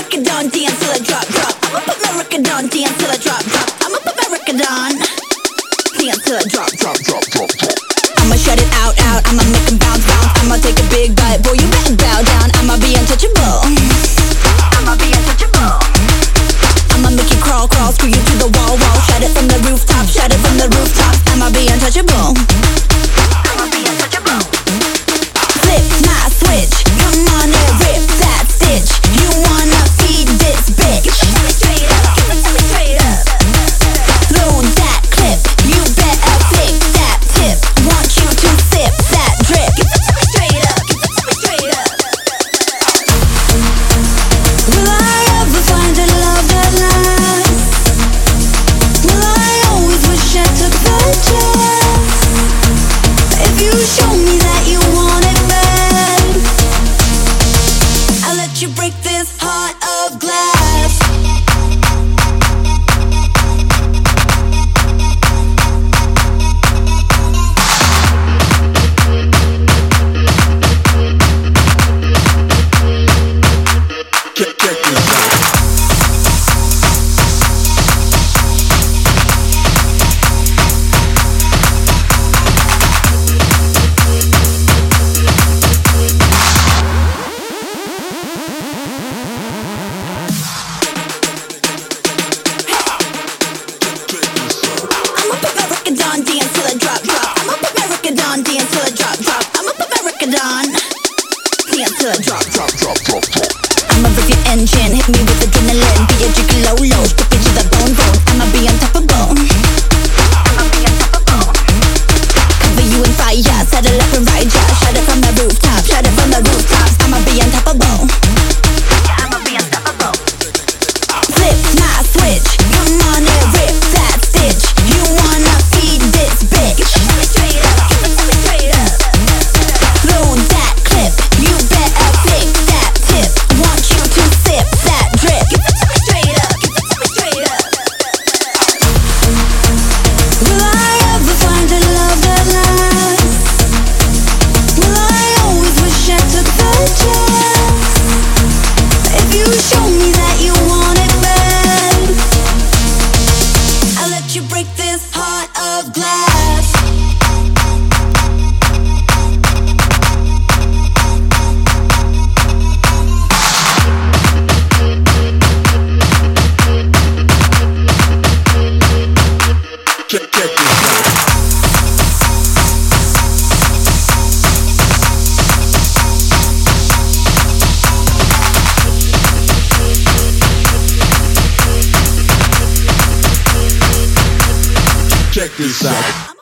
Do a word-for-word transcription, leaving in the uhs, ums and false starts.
record on, dance till I drop, drop. I'ma put my record on, dance till I drop, drop. I'ma put my record on, dance till I drop, drop, drop, drop, drop. I'ma shut it out, out. I'ma make 'em bounce, bounce. I'ma take a big bite, boy, you better bow down. I'ma be untouchable. I'ma be untouchable. I'ma make you crawl, crawl, screw you to the wall, wall. Shout it from the rooftop, shout it from the rooftop. I'ma be untouchable. I'ma be untouchable. Flip my switch, come on and rip that stitch. You wanna feed this bitch? Give it straight up, give it to me straight up. Load that clip, you better flick that tip. Want you to sip that drip. Give it to me straight up, give it to me straight up. Will I ever find a love that lasts? Will I always wish I took the chance? If you show me that you want it bad, I'll let you break this heart of glass. Check, check this out. I'ma put my record on, dance till I drop, drop. I'ma put my record on, dance till I drop, drop. I'ma put my record on, dance till I drop, drop, drop, drop, drop. I'ma rev your engine, hit me with adrenaline. Be a jiggy low, low, strip it to the bone, bone. I'ma be unstoppable. I'ma be unstoppable. Cover you in fire, settle up and ride ya. Shout it from the rooftop, shout it from the rooftops. I'ma be unstoppable. Yeah, I'ma be unstoppable. Flip my switch, come on and rip that stitch. You wanna feed this bitch? Give it to me straight up, give it to me straight up. Load that clip, you better flick that tip. Want you to sip that drip. Give it to me straight up, give it to me straight up. Will I ever find a love that lasts? Will I always wish I took the chance? If you show me that you want it bad, I'll let you break this heart of glass. Check, check this out. Check this out.